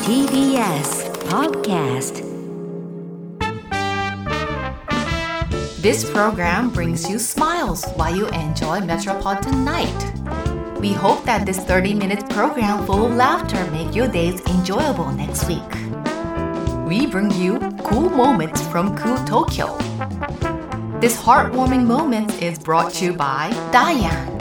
TBS Podcast. This program brings you smiles while you enjoy Metropolitan Night. We hope that this 30-minute program full of laughter make your days enjoyable next week. We bring you cool moments from cool Tokyo. This heartwarming moment is brought to you by Diane.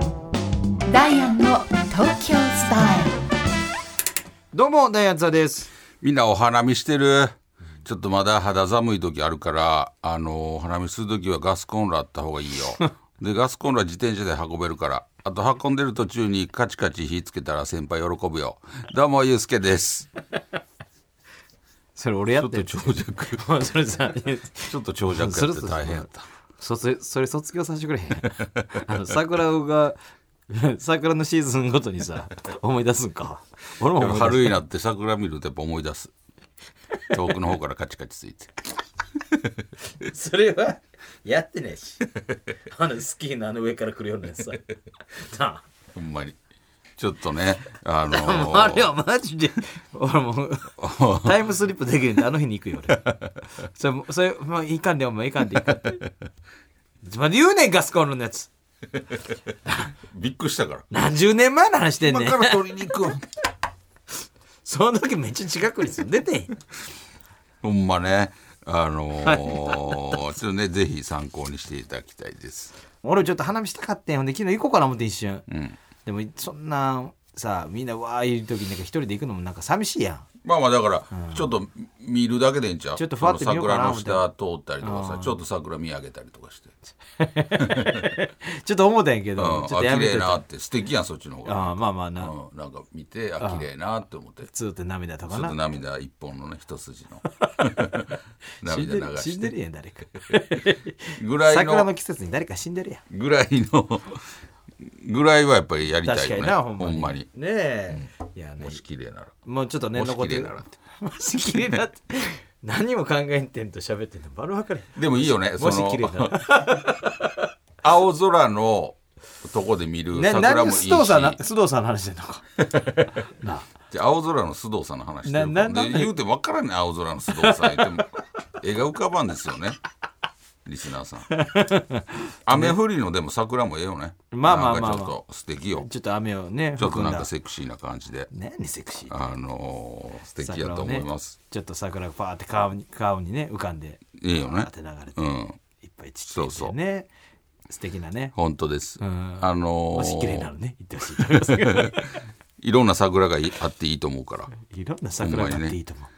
Diane の Tokyo Style。 どうもダイアンツァです。 みんなお花見してる。ちょっとまだ肌寒い時あるからお花見する時はガスコンロあった方がいいよでガスコンロは自転車で運べるから、あと運んでる途中にカチカチ火つけたら先輩喜ぶよ。どうもゆうすけですそれ俺やってる。 ちょっと長尺それさちょっと長尺やって大変やった。 それ卒業させてくれへん桜のシーズンごとにさ思い出すんか。俺も思い出す。 春になって桜見るとやっぱ思い出す。遠くの方からカチカチついてそれはやってねえしスキーの上から来るようなやつさなあほんまにちょっとねあれはマジで俺もうタイムスリップできるんであの日に行くよ俺それもういかんでお前いかんでまだ言うねんガスコンロのやつびっくりしたから何十年前の話してんねん今から取りに行くその時めっちゃ近くに住んでてほんまねちょっとねぜひ参考にしていただきたいです。 俺ちょっと花見したかったんよ。で昨日行こうかな思って一瞬、 うんでもそんなさみんなわーいる時になんか一人で行くのもなんか寂しいやん。 まあだから、ちょっと見るだけでいいんちゃう。 ちょっとファって見ようかなその桜の下通ったりとかさ、ちょっと桜見上げたりとかしてちょっと思ったんやけど、ちょっとやめといた。 綺麗なって素敵やんそっちの方が。 まあな、 なんか見て綺麗なって思ってずっと涙とかな。 ずっと涙一本のね一筋の涙流して死んでるやん誰かぐらいの桜の季節に誰か死んでるやんぐらいはやっぱりやりたいよね。 確かになほんまにねえ、いやねもし綺麗ならもうちょっとねもし残ってる綺麗ならってもし綺麗なって何も考えんてんと喋ってんのバル分かれ。 でもいいよね。 もし綺麗なら青空のとこで見る桜もいいし、 須藤さんの話してんのかなあじゃ青空の須藤さんの話してるからで言うて分からんね。青空の須藤さん言っても絵が浮かばんですよねリスナーさん雨降りのでも桜もええよね。 まあなんかちょっと素敵よ。 ちょっと雨をねちょっとなんかセクシーな感じで何セクシー素敵やと思います、 ね、ちょっと桜がパーって顔にね浮かんでいいよね。 流れて、いっぱいちっちゃいてね素敵なね。 本当です、 もし綺麗なのね言ってほしいと思いますけどいろんな桜があっていいと思うからいろんな桜があっていいと思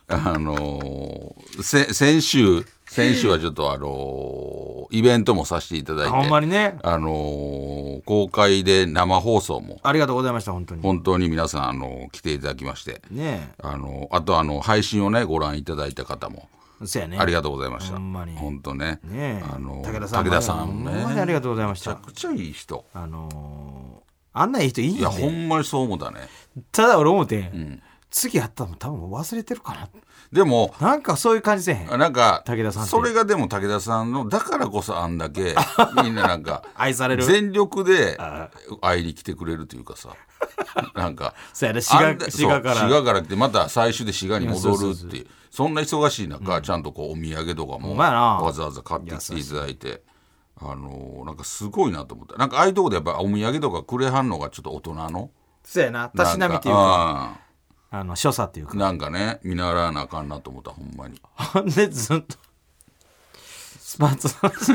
う。 先週はちょっとイベントもさせていただいてほんまにね公開で生放送もありがとうございました。本当に皆さん来ていただきましてねあと配信をねご覧いただいた方もそうやねありがとうございました。 ほんまに本当ね武田さんねほんまにありがとうございました。 めちゃくちゃいい人あんないい人いいんで。 いやほんまにそう思ったね。 ただ俺思ってん、次やったの多分忘れてるかな。 でもなんかそういう感じせえへん。 なんか武田さんってそれがでも武田さんのだからこそあんだけみんななんか愛される全力で会いに来てくれるというかさなんかそうやね滋賀から来てまた最終で滋賀に戻るっていうそんな忙しい中、ちゃんとお土産とかもわざわざ買ってきていただいてなんかすごいなと思った。なんかああいうとこでやっぱお土産とかくれはんのがちょっと大人のそうやなたしなみっていうか所作っていうかなんかね見習わなあかんなと思ったほんまに。 ほんでずっとスパーツ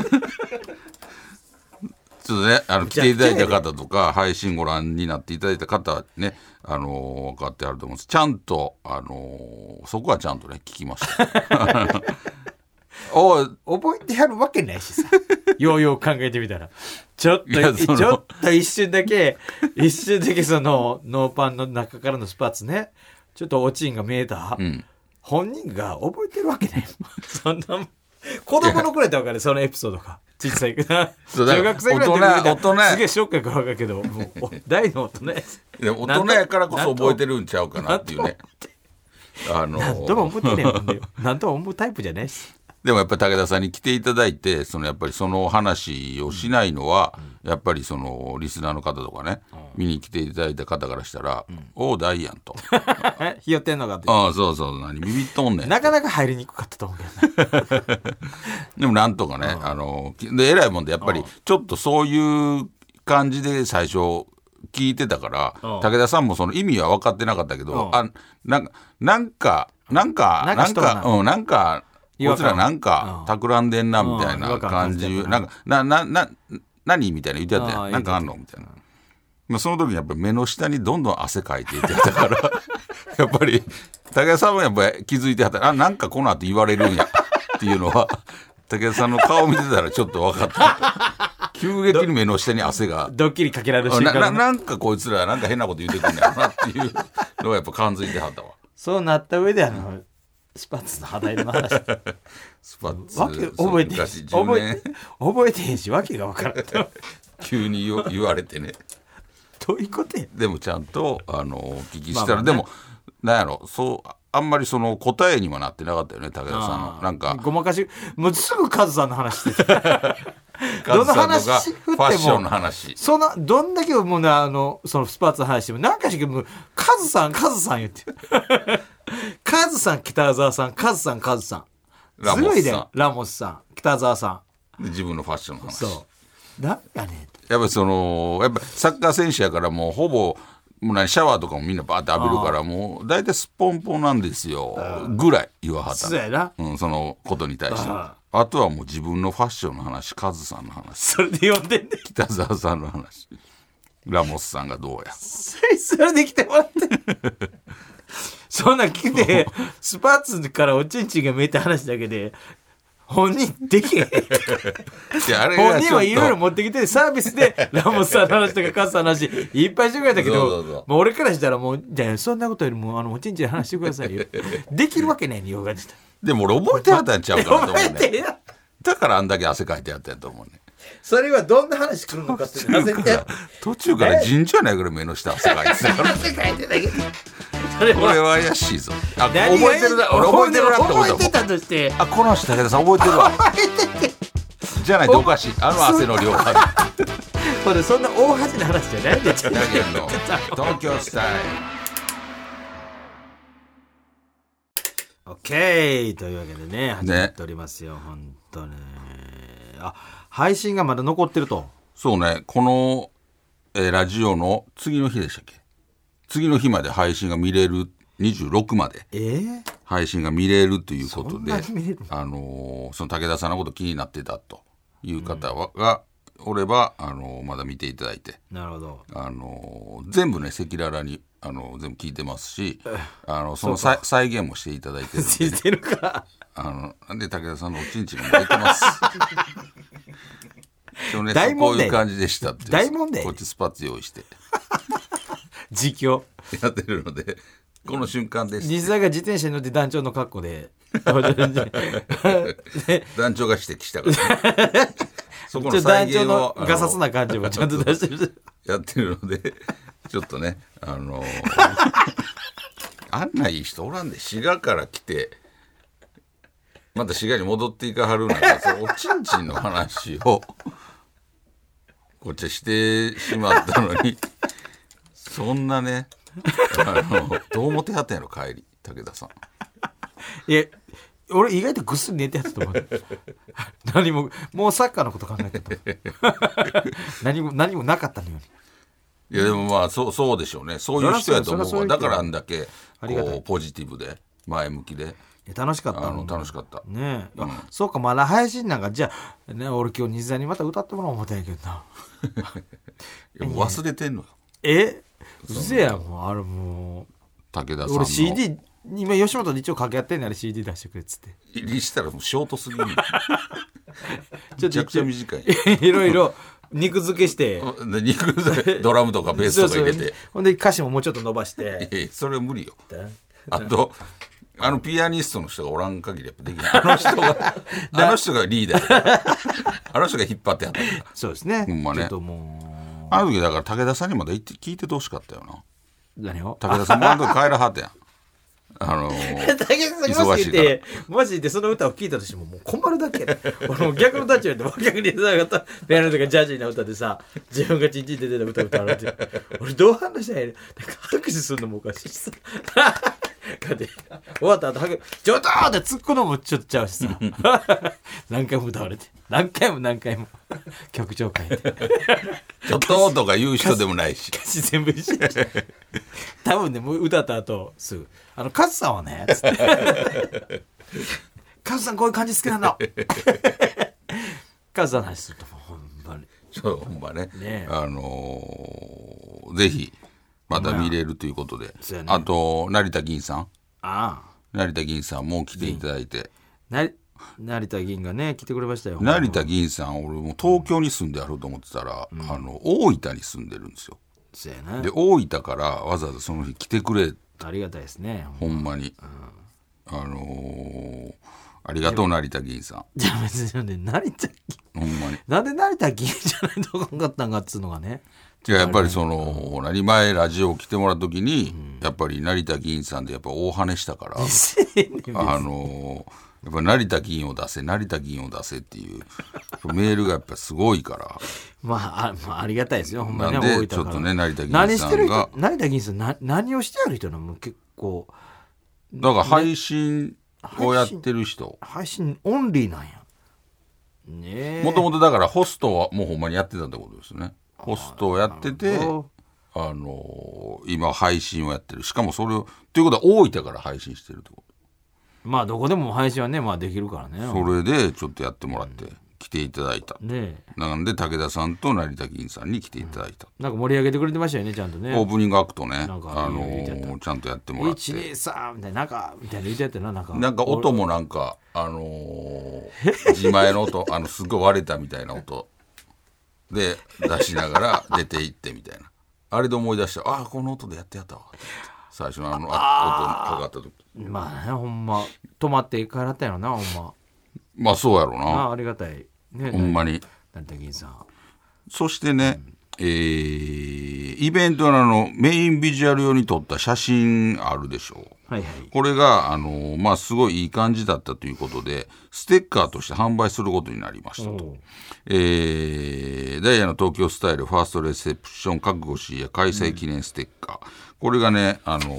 ちょっとね来ていただいた方とか配信ご覧になっていただいた方はね分かってあると思うんです。ちゃんとそこはちゃんとね聞きました覚えてやるわけないしさようよう考えてみたらちょっと一瞬だけそのノーパンの中からのスパッツねちょっとおちんが見えた、本人が覚えてるわけないそんな子供の頃やったら分かるそのエピソードが小さい中学生ぐらいの時にすげえショックやから分かるけどもう大の大人やでも大人やからこそ覚えてるんちゃうかなっていうねなんとも思ってねえもんねなんとも思うタイプじゃないしでもやっぱり武田さんに来ていただいてやっぱりその話をしないのは、やっぱりそのリスナーの方とかね、見に来ていただいた方からしたら、おうダイアンとひよってんのかって。 ああそうそう、何ビビっとんねん。 なかなか入りにくかったと思うけどねでもなんとかね、で偉いもんでやっぱりちょっとそういう感じで最初聞いてたから、武田さんもその意味は分かってなかったけど、なんかこいつらなんか企んでんなみたいな感じ、何みたいな言ってやったやん、なんかあんのみたいな。まあ、その時にやっぱり目の下にどんどん汗かいていってたからやっぱり武田さんもやっぱり気づいてはったなんかこの後言われるんやっていうのは武田さんの顔見てたらちょっと分かった急激に目の下に汗がドッキリかけられる瞬間なんかこいつらなんか変なこと言ってくんやろなっていうのがやっぱ感づいてはったわ。 そうなった上でスパッツの肌色の話スパッツわけ覚えてへんし覚えてへんしわけが分からん急に言われてねどういうことや。 でもちゃんとお聞きしたら、でもなんやろそうあんまりその答えにもなってなかったよね武田さんのなんかごまかしもうすぐカズさんの話してたカズさんのがファッションの話どんだけもうねそのスパーツの話してもなんかしけどカズさん言ってカズさん北沢さんカズさんすごいでラモスさん北沢さん自分のファッションの話そうなんかねやっぱりやっぱサッカー選手やからもうほぼもうシャワーとかもみんなバーって浴びるからもう大体すっぽんぽんなんですよぐらい言わはった。 そうやな、 そのことに対してあとはもう自分のファッションの話カズさんの話それで読んでんね北沢さんの話ラモスさんがどうやそれで来てもらってそんなん来てスパーツからおちんちんが見えた話だけで本人できへん本人はいろいろ持ってきてサービスでラモスさんの話とかカズさんの話いっぱいしてくれたけどもう俺からしたらもうじゃあそんなことよりもおちんちんの話してくださいよできるわけないによが出た。 でも俺覚えてはったんちゃうかなと思う覚えてやだからあんだけ汗かいてやったんやと思うね。 それはどんな話来るのかって途中から神社ないぐらい目の下汗かいてたから汗かいてたけど俺は怪しいぞ。覚えてるな俺覚えてるなって思った覚えてたとしてこの人武田さん覚えてるわじゃないとおかしい汗の量がこれそんな大恥な話じゃないんで東京スタイル。オッケーというわけでね始まっておりますよ、本当ね。配信がまだ残ってると。 そうねこの、ラジオの次の日でしたっけ次の日まで配信が見れる26まで配信が見れるということで、その武田さんのこと気になってたという方がおればまだ見ていただいて、 なるほど全部ね赤裸々に全部聞いてますしその再現もしていただいてるんでしてるかなんで武田さんのおちんちんが泣いてます今日ねこういう感じでしたって大問題こっちスパッツ用意して実況やってるのでこの瞬間です実際が自転車に乗って団長の格好で団長が指摘したからそこの再現を団長のガサツな感じもちゃんと出してるやってるのでちょっとねあんないい人おらんで滋賀から来てまた滋賀に戻っていかはるなんかおちんちんの話をこっちはしてしまったのにそんなねどう思ってはったんやろ帰り武田さん。 いや俺意外とぐっすり寝てやったと思う何ももうサッカーのこと考えてた何もなかったのよいやでもまあそうでしょうねそういう人やと思うだからあんだけこうポジティブで前向きで楽しかった楽しかったねえ、そうかまだ配信なんかじゃあ、ね、俺今日西田にまた歌ってもらおう思ったんやけどなもう忘れてんのようせやもうもう武田さんの俺 CD 今吉本で一応掛け合ってんねんあれ CD 出してくれっつって入りしたらもうショートすぎるめちゃくちゃ短いいろいろ肉付けしてドラムとかベースとか入れてほんで歌詞ももうちょっと伸ばしてそれは無理よあとピアニストの人がおらん限りやっぱできないあの人がリーダーあの人が引っ張ってやったからそうですねほんまねちょっともあの時だから武田さんにまだ聞いててほしかったよな何を武田さんもあの時帰らはったやん竹内さんがもしいてマジでその歌を聴いたとしてももう困るだけ俺も逆の立場で逆にさピアノとかジャジーな歌でさ自分がチンチンで出た歌われて俺どう話したらいいのなんか拍手するのもおかしいしさ終わった後拍手ちょっとって突っ込むのもちょっとちゃうしさ何回も歌われて何回も曲調変えてちょっととか言う人でもないし歌詞全部一緒多分ねもう歌った後すぐカズさんはねつってカズさんこういう感じ好きなのカズさんの話するとほんまにそうほんまねねぜひまた見れるということで、 ね、 あと成田銀さん成田銀さんも来ていただいて成田銀がね来てくれましたよ。 成田銀さん俺も東京に住んでやろうと思ってたら、大分に住んでるんですよ。 そうやな。 で大分からわざわざその日来てくれありがたいですねほんまに、ありがとう成田銀さん。 じゃあ別に成田銀ほんまになんで成田銀じゃないとあかんかったんかっつうのがね。 じゃあやっぱりその前ラジオ来てもらった時に、やっぱり成田銀さんでやっぱ大跳ねしたからやっぱ成田銀を出せっていうメールがやっぱすごいからまあありがたいですよほんまにね。 なんでちょっとね成田銀さんが成田銀さん何をしてある人なの結構だから配信をやってる人配信オンリーなんやね。 もともとだからホストはもうほんまにやってたってことですね。ホストをやってて今配信をやってる。しかもそれをということは大分から配信してるってこと。 まあどこでも配信はねまあできるからね。 それでちょっとやってもらって来ていただいた、 ね。 なので武田さんと成田銀さんに来ていただいた、 なんか盛り上げてくれてましたよねちゃんとね。 オープニングアクトねなんかちゃんとやってもらって 123みたいななんか言ってやってなんか音もなんか自前の音すごい割れたみたいな音で出しながら出ていってみたいなあれで思い出したこの音でやってやったわ最初の音かかった時。 まあねほんま止まって帰らったやろなほんま。 まあそうやろなありがたいねほんまに。 成田銀さんそしてね、イベントのメインビジュアル用に撮った写真あるでしょう、はいはい、これがすごいいい感じだったということでステッカーとして販売することになりましたと。ダイヤの東京スタイルファーストレセプション覚悟しや開催記念ステッカー、これがね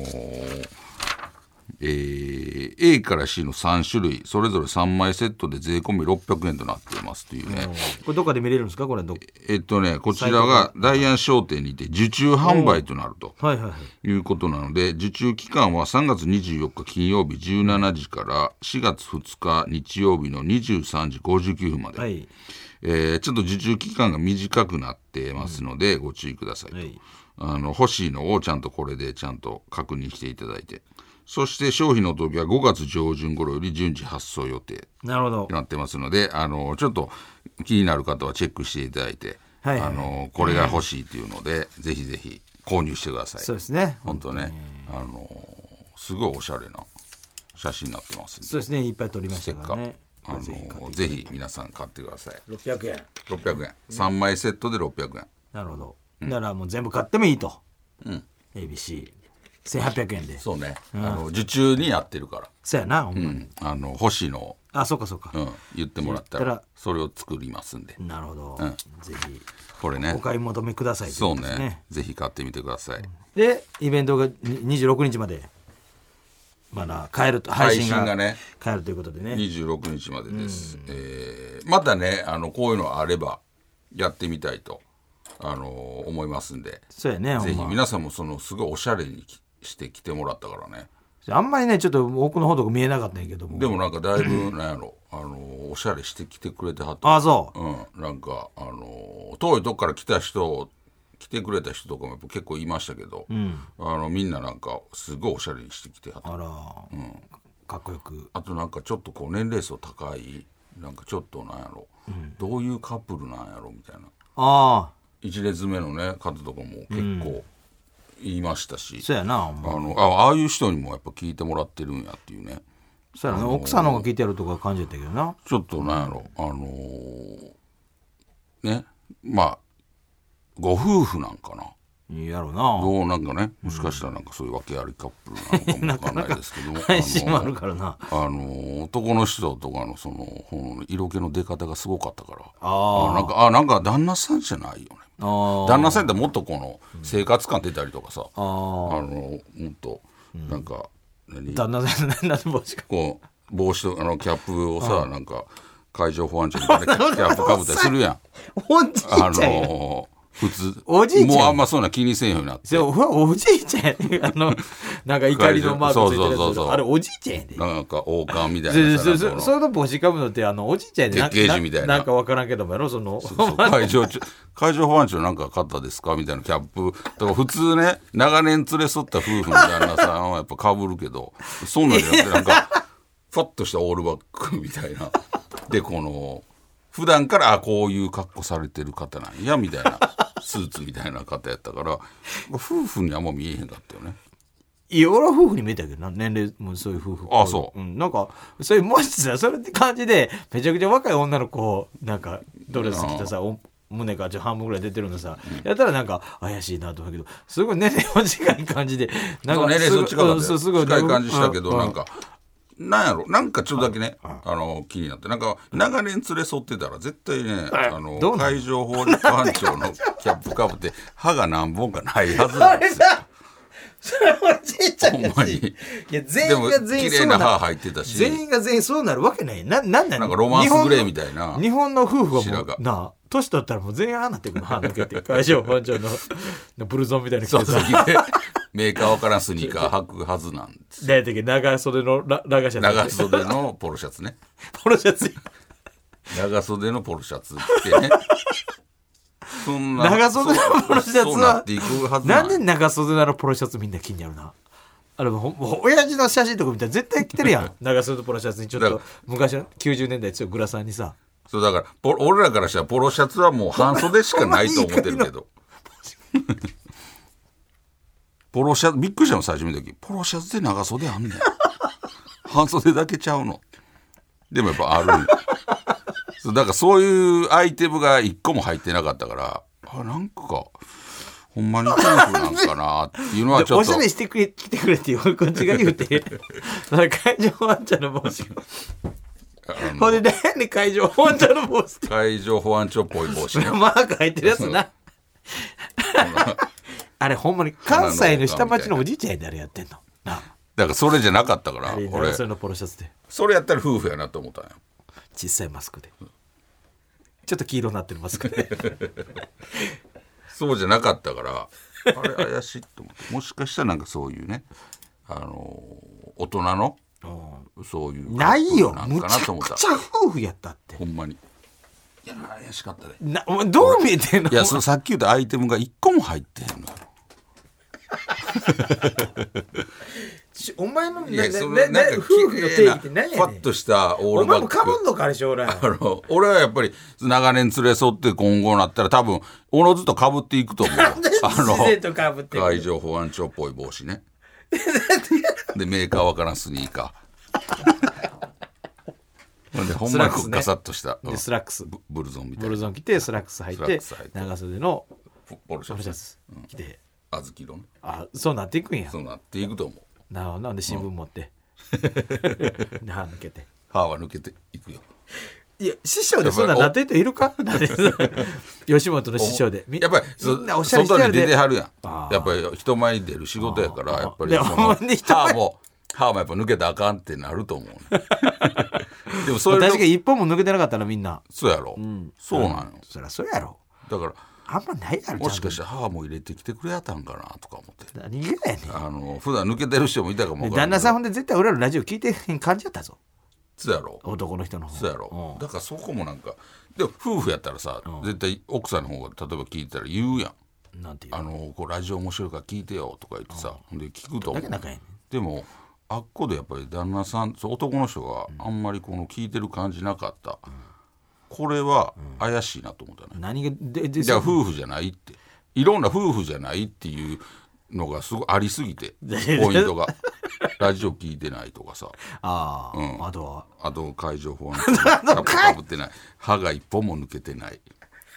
A から C の3種類それぞれ3枚セットで税込み600円となっていますというね。 これどこかで見れるんですかこれこちらがダイアン商店にて受注販売となるということなので、受注期間は3月24日金曜日17時から4月2日日曜日の23時59分まで、はいちょっと受注期間が短くなってますのでご注意くださいと、はい、欲しいのをちゃんとこれでちゃんと確認していただいて、そして商品の時は5月上旬頃より順次発送予定になってますので、ちょっと気になる方はチェックしていただいて、はいはい、これが欲しいというので、ぜひぜひ購入してください。 そうですね本当ねすごいおしゃれな写真になってます。 そうですねいっぱい撮りましたからね。 ぜひ皆さん買ってください。 600円 3枚セットで600円。 なるほど、だからもう全部買ってもいいと、ABC1800 円で。 そうね、受注にやってるからそうやな、 欲しいのをそうか、 言ってもらったらそれを作りますんで。 なるほど、ぜひこれねお買い求めくださいということですね。 そうねぜひ買ってみてください。 でイベントが26日までまだ変えると配信がね変えるということでね 26日までです、またねこういうのあればやってみたいと思いますんで。 そうやねぜひ皆さんもすごいおしゃれにして来てもらったからね。 あんまりねちょっと奥の方とか見えなかったんやけども、 でもなんかだいぶなんやろおしゃれしてきてくれてはった。 そう、 なんか遠いとこから来てくれた人とかもやっぱ結構いましたけど、みんななんかすごいおしゃれにしてきてはった。かっこよく。あとなんかちょっとこう年齢層高いなんかちょっとなんやろ、どういうカップルなんやろみたいな1列目のね方とかも結構言いましたし、 そうやなああいう人にもやっぱ聞いてもらってるんやっていうね。 そうやな奥さんの方が聞いてやるとか感じたけどな。 ちょっとなんやろねまあご夫婦なんかないいやろうな。 どうなんかね、もしかしたらなんかそういう訳ありカップルなのかもわかんないですけども配信もあるからな。 男の人とかのその色気の出方がすごかったから、 あなんか旦那さんじゃないよね。旦那さんってもっとこの生活感出たりとかさ、もっとなんか、 旦那さんなんで帽子かこう帽子とキャップをさ、なんか海上保安庁みたいなキャップかぶったりするやん。 おじいちゃんや普通おじいちゃんもうあんまそんな気にせんようになって、 おじいちゃんやねなんか怒りのマークついてるやつ。あれおじいちゃんやで。 なんか王冠みたいなさ、 その帽子かぶのっておじいちゃんやで。 鉄刑事みたいな。 なんかわからんけどもやろ、その海上保安庁なんか買ったですかみたいなキャップとか、普通ね長年連れ添った夫婦の旦那さんはやっぱかぶるけど、そんなんじゃなくてなんかファッとしたオールバックみたいなで、この普段からこういう格好されてる方なんやみたいなスーツみたいな方やったから、夫婦にあんま見えへんかったよね。 いや、俺は夫婦に見えたけどな、年齢もそういう夫婦。 あ、そう。 なんか、そういう、もしさ、それって感じで、めちゃくちゃ若い女の子、なんか、ドレス着てさ、胸が半分ぐらい出てるのさ、やったらなんか、怪しいなと思うけど、すごい年齢も近い感じで、 なんか、年齢も近かったよ。 すごい近い感じしたけど、なんか、なんやろ、なんかちょっとだけね、気になって、なんか長年連れ添ってたら絶対ね、海上保安庁のキャップかぶって歯が何本かないはずなんですよ。 それはおじいちゃんやし。 ほんまに。 いや、全員が全員綺麗な歯入ってたし。 全員が全員そうなるわけない。なんかロマンスグレーみたいな。 日本の夫婦はもう、なあ、年取ったらもう全員ああなってくるの、歯抜けて。海上保安庁のブルゾンみたいなそうそう。メーカーわからんスニーカー履くはずなんですよ。長袖のラガシャツ。 長袖のポロシャツね。 ポロシャツ。 長袖のポロシャツ着てね。そんな長袖のポロシャツはなんで長袖のポロシャツみんな気になるな。親父の写真とか見たら絶対着てるやん。長袖のポロシャツにちょっと昔の90年代強いグラサンにさ。 そうだから俺らからしたらポロシャツはもう半袖しかないと思ってるけど。ポロシャツびっくりしたの最初見た時、ポロシャツで長袖あんねん。半袖だけちゃうの。でもやっぱある。だからそういうアイテムが一個も入ってなかったから、なんかほんまに夫婦なんかなっていうのはちょっと。 おしゃれして来てくれっていうこっちが言うて、海上保安庁の帽子。ほんで何で海上保安庁の帽子。 海上保安庁っぽい帽子ね。 マーク入ってるやつな。あれほんまに関西の下町のおじいちゃんやであれやってんのな。 だからそれじゃなかったから俺それのポロシャツでそれやったら夫婦やなと思ったんや。 小さいマスクでちょっと黄色になってるマスクでそうじゃなかったからあれ怪しいと思ってもしかしたらなんかそういうね大人のそういうないよなんかなと思った。 むちゃくちゃ夫婦やったってほんまに。いや怪しかったね。 どう見えてんの。 いやさっき言ったアイテムが1個も入ってんのよ。 お前の夫婦の定義って何やねん。 ファッとしたオールバック。お前もかぶんのかあれ将来。 俺はやっぱり長年連れ添って今後なったら多分おのずと被っていくと思う。海上保安庁っぽい帽子ね。でメーカーわからんスニーカー。でほんまにガサッとしたでスラックスブルゾンみたいなブルゾン着てスラックス履いて長袖のポロシャツ着て小豆色ね。 そうなっていくんや。 そうなっていくと思う。 なんで新聞持って歯抜けて歯は抜けていくよ。 いや師匠でそんななってる人いるか。吉本の師匠でやっぱりみんなおしゃれして外に出てはるやん。やっぱり人前に出る仕事やからやっぱり歯もやっぱ抜けたらあかんってなると思う。 でもそれ確かに一本も抜けてなかったらみんなそうやろ。そうなんよ。 そりゃそうやろ。 だからあんまないやろ。 もしかして歯も入れてきてくれやったんかなとか思って。 何がやねん。 普段抜けてる人もいたかも分からん。 旦那さんほんで絶対俺らのラジオ聞いてへん感じやったぞ。 そうやろ。 男の人の方。 そうやろ。だからそこもなんかでも夫婦やったらさ絶対奥さんの方が例えば聞いたら言うやん。 なんて言う。 こうラジオ面白いから聞いてよとか言ってさで聞くと思う。でもあっこでやっぱり旦那さん男の人があんまりこの聞いてる感じなかった。これは怪しいなと思ったね。 何がじゃあ夫婦じゃないっていろんな夫婦じゃないっていうのがすごいありすぎてポイントがラジオ聞いてないとかさあとは海上保安庁かぶってない歯が一本も抜けてない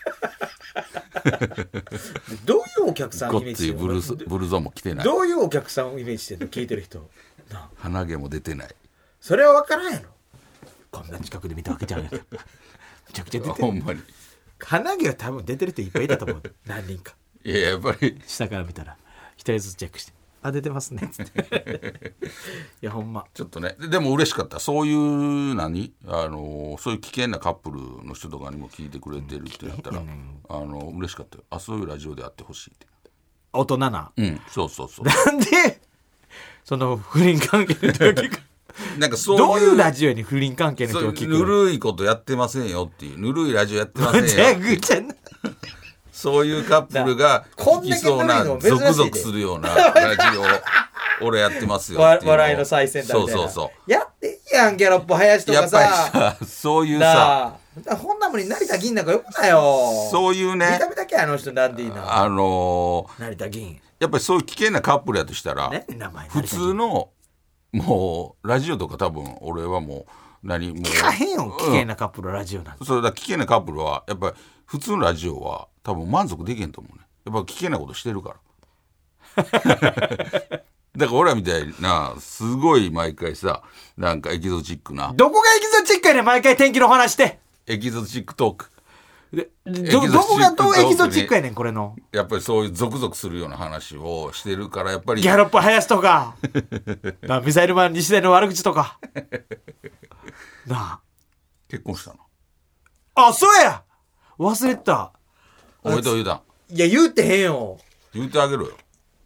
どういうお客さんごをイメージしてるっついブルゾンも着てない。 どういうお客さんをイメージしてるの聞いてる人なあ。 鼻毛も出てない。 それは分からんやろ。こんな近くで見たわけじゃないめちゃくちゃ出てる。 ほんまに。 鼻毛は多分出てる人いっぱいいたと思う何人か。 いややっぱり下から見たら一人ずつチェックしてあ出てますねっつっていやほんまちょっとねでも嬉しかった。そういうそういう危険なカップルの人とかにも聞いてくれてるって言ったら、嬉しかったよ。あそういうラジオであってほしいって。 大人な。 そうそうそう。 なんでその不倫関係の時かなんかそういうどういうラジオに不倫関係の人を聞くの。 ぬるいことやってませんよっていうぬるいラジオやってませんよぐちゃぐちゃなそういうカップルが聞きそうなゾクゾクするようなラジオ俺やってますよっていう笑いの最先端みたいな。 そうやっていいやんギャロップ林とやっぱりかささそういうさほんなもんに成田銀なんかよくないよ。 そういうね見た目だけあの人なんでいいな。成田銀やっぱりそういう危険なカップルやとしたら、 ね、名前普通のもうラジオとか多分俺はもう聞かへんよ危険なカップルラジオなんて。 それだ危険なカップルはやっぱり普通のラジオは多分満足できへんと思うね。やっぱ危険なことしてるからだから俺らみたいなすごい毎回さなんかエキゾチックなどこがエキゾチックやねん毎回天気の話してエキゾチックトークどこがどうエキゾチックやねんこれの。 やっぱりそういうゾクゾクするような話をしてるからやっぱりギャロップ林とかミサイルマン西田の悪口とかなあ結婚したの。 あそうや忘れてた。 おめでとう言うた。 いや言うてへんよ。 言うてあげろよ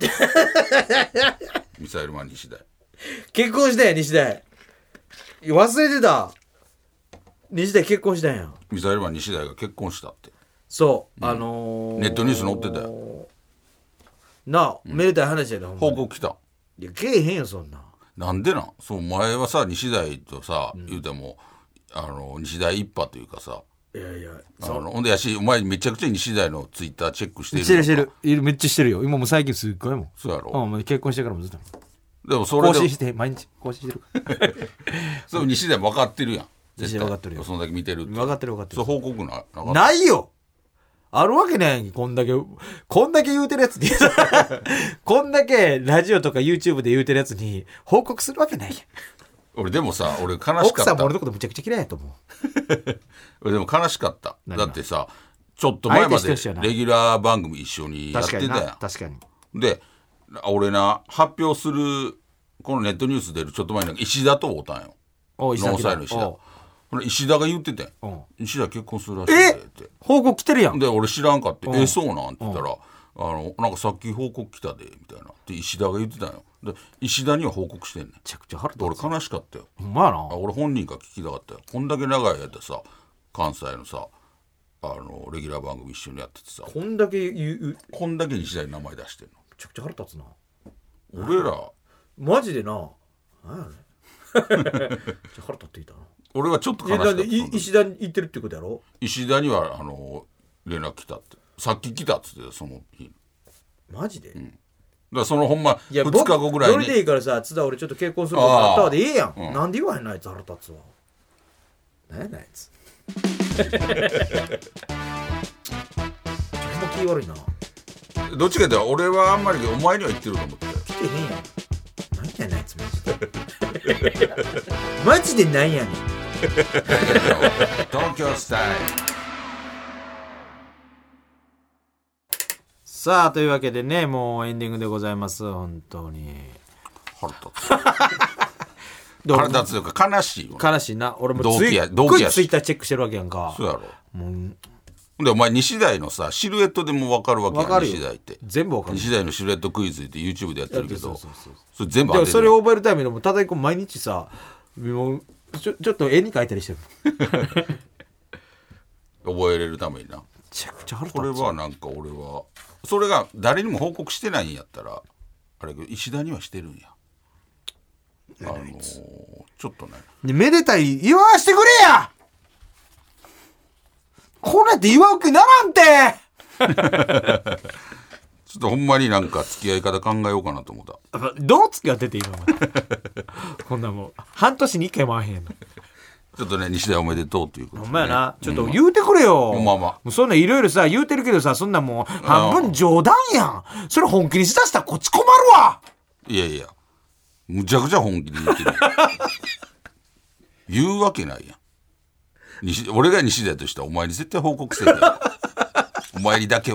ミサイルマン西田結婚したやん西田。忘れてた。西田結婚したんや。 ミサイルマン西田が結婚したって。 そう、 ネットニュース載ってたよなあ、めでたい話やでほんまに。 報告来た。 いやけえへんよそんな。 なんでなんそう前はさ西大とさ、言うても西大一派というかさいやいやほんでやしお前めちゃくちゃ西大のツイッターチェックしてるしてるめっちゃしてるよ。今もう最近すっごいもん。 そうやろ、 もう結婚してからもずっとでもそれで更新して毎日更新してるそれ西大分かってるやん。 西大分かってるよ。 そんだけ見てるって分かってるそう報告なかったないよ。あるわけないやんこんだけ言うてるやつにこんだけラジオとか YouTube で言うてるやつに報告するわけないやん。 俺でもさ俺悲しかった。 奥さんも俺のことむちゃくちゃ嫌いやと思う俺でも悲しかった。だってさちょっと前までレギュラー番組一緒にやってたやん。 確かにで俺な発表するこのネットニュース出るちょっと前に石田と会うたんよ。ノーサイの石田。石田が言ってて石田結婚するらしいって報告来てるやん。 で俺知らんかってそうなんって言ったらなんかさっき報告来たでみたいなで石田が言ってたんよ。で石田には報告してんねん。めちゃくちゃ腹立つ。 俺悲しかったよ。 ほんまやな。 俺本人から聞きたかったよ。こんだけ長い間さ関西のさレギュラー番組一緒にやっててさこんだけ西田に名前出してんの。 めちゃくちゃ腹立つな。 俺らマジでな何やねん腹立っていたな。 俺はちょっと悲しかった。 石田に行ってるってことやろ。 石田には連絡来たってさっき来たっつってその日マジで、 だからそのほんま2日後ぐらいにどれでいいからさ津田俺ちょっと結婚することあったわでいいやん、なんで言わへんのあいつ腹立つわ。何やねんあいつほんま気悪いな。 どっちかって俺はあんまりお前には言ってると思って来てへんやん。何やねんあいつマジで何やねん東京スタイル。 さあというわけでねもうエンディングでございます。本当に腹立つ腹立つというか悲しいよ、ね、 悲しいな。俺も同期やツイッターチェックしてるわけやんか。 そうやろもうでお前西大のさシルエットでも分かるわけやん。西大って全部分かる。 西大のシルエットクイズって YouTube でやってるけどそれ全部当てる。 それを覚えるためにもただ毎日さもうちょっと絵に描いたりしてる覚えれるためにな。めちゃくちゃ腹立つ。 これはなんか俺はそれが誰にも報告してないんやったらあれ石田にはしてるんや。ちょっとねめでたい祝わしてくれや。こうなって祝う気ならんてちょっとほんまになんか付き合い方考えようかなと思った。 どう付き合ってて今までこんなもん半年に1回も会えへんの。 ちょっとね西田おめでとうということで、ね、 ほんまやな、ちょっと言うてくれよ、 まあまあもうそんないろいろさ言うてるけどさ、そんなもう半分冗談やん。それ本気にしだしたらこっち困るわ。 いやいやむちゃくちゃ本気で言ってる言うわけないやん。俺が西田としてはお前に絶対報告せえよお前にだけは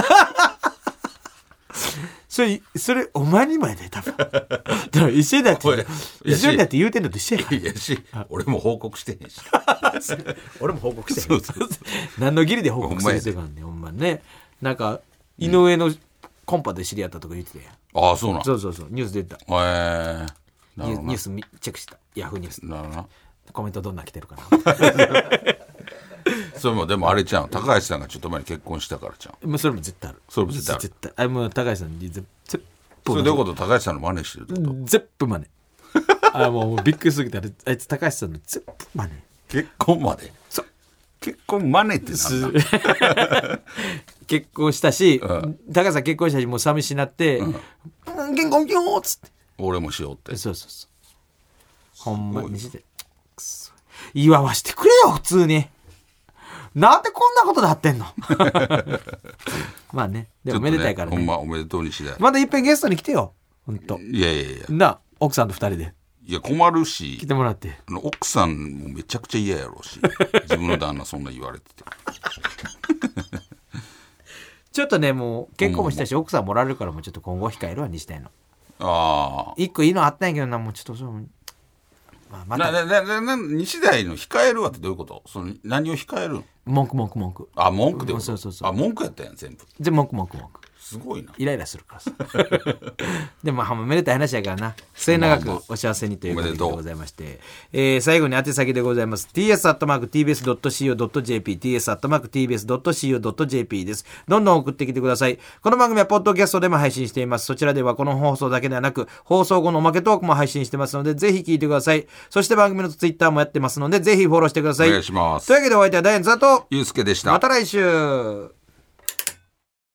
それお前にもやで多分だから一緒だって言うてんのと一緒やから。 いやし俺も報告してへんし俺も報告してへん。 そうそうそう何の義理で報告する人があんねんほんまね。なんか井上のコンパで知り合ったとか言ってたやん。 ああそうなん。 そうニュース出た。 なるほどニュースチェックしたヤフーニュース。 なるほどな。 コメントどんな来てるかなそれもでもあれちゃん高橋さんがちょっと前に結婚したからちゃん。 もうそれも絶対ある。 それも絶対ある。 絶対もう高橋さんに全部それどういうこと？高橋さんの真似してるってこと？ 全部真似もうびっくりすぎたらあいつ高橋さんの全部真似。 結婚まで。 そう結婚真似ってなんだ結婚したし、 うん高橋さん結婚したしもう寂しになって、結婚よーっつって。 俺もしようって。 そうほんまにしてくそ祝わしてくれよ普通に。なんでこんなことなってんのまあねでもめでたいからね。 ほんまおめでとうにしだい。 まだいっぺんゲストに来てよほんと。 いやな奥さんと二人でいや困るし来てもらって。 奥さんもめちゃくちゃ嫌やろうし自分の旦那そんな言われててちょっとねもう結婚もしたし奥さんもらえるからもうちょっと今後控えるわにしたいの。 ああ一個いいのあったんやけどなもうちょっとそう、また西大の控えるわってどういうこと？その何を控えるん？ 文句あ文句でこと？ そうあ文句やったんや全部。 で文句すごいな。 イライラするからさでもめでたい話やからな末永くお幸せにということでございまして、最後に宛先でございます。 ts@tbs.co.jp ts@tbs.co.jp です。どんどん送ってきてください。この番組はポッドキャストでも配信しています。そちらではこの放送だけではなく放送後のおまけトークも配信してますのでぜひ聞いてください。そして番組のツイッターもやってますのでぜひフォローしてください。 お願いします。 というわけでお相手はダイアンズだとゆうすけでした。 また来週。